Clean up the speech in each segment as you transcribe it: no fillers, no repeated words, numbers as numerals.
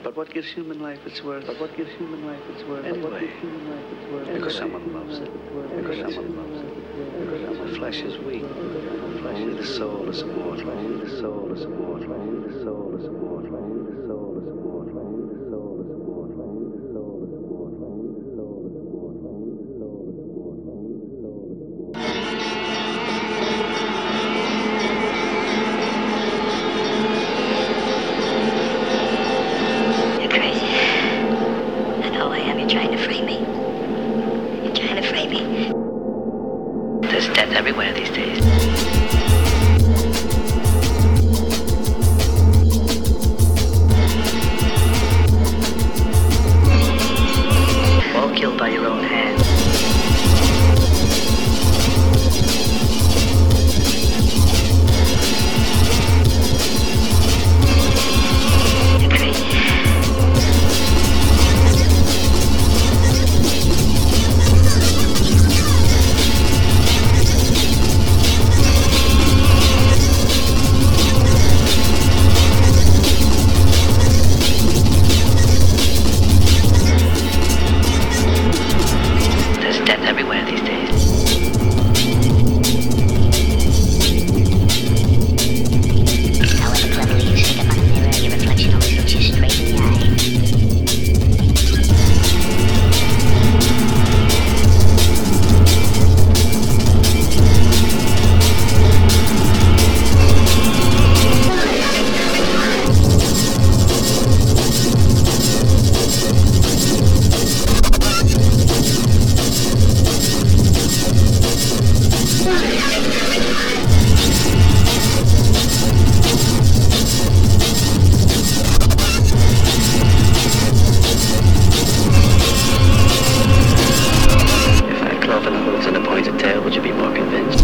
But what gives human life its worth? But what gives human life its worth? Anyway, because someone loves it. Because someone loves it. Because the flesh is weak. Only the soul is immortal. Only the soul is immortal. Only the soul is immortal. Only the soul is immortal. Only the soul is immortal. Only the soul is immortal. Only the soul is immortal. Only the soul is immortal. Only the soul is immortal. You're trying to free me. You're trying to free me. There's death everywhere these days. All killed by your own hands. Everywhere these days. However cleverly you stick up on a mirror, your reflection always looks you straight in the eye. Would you be more convinced?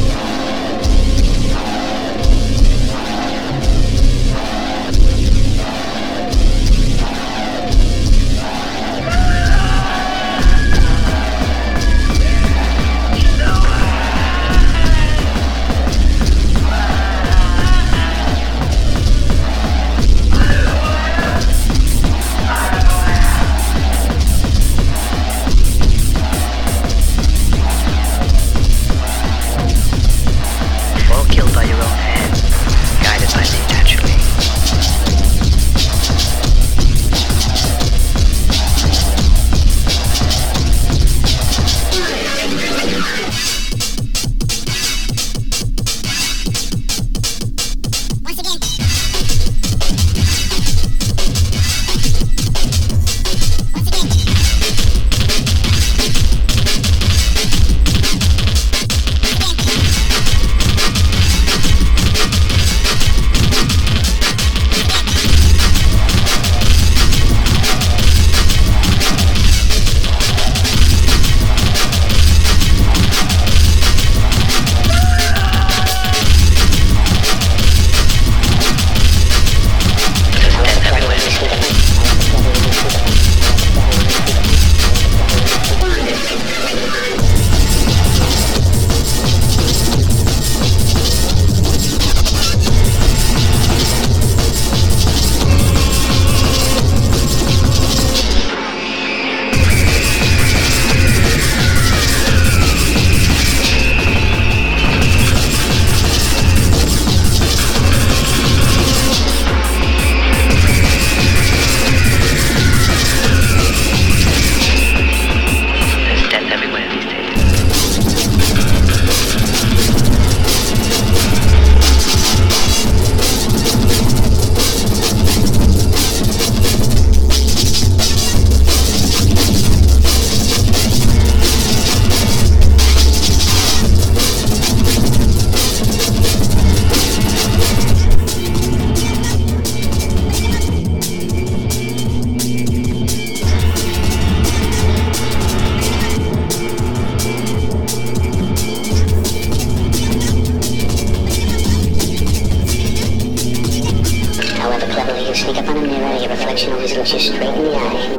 Sneak up on a mirror, your reflection always looks you straight in the eye.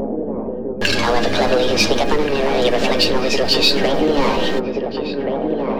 However cleverly you sneak up on a mirror, your reflection always looks you straight in the eye.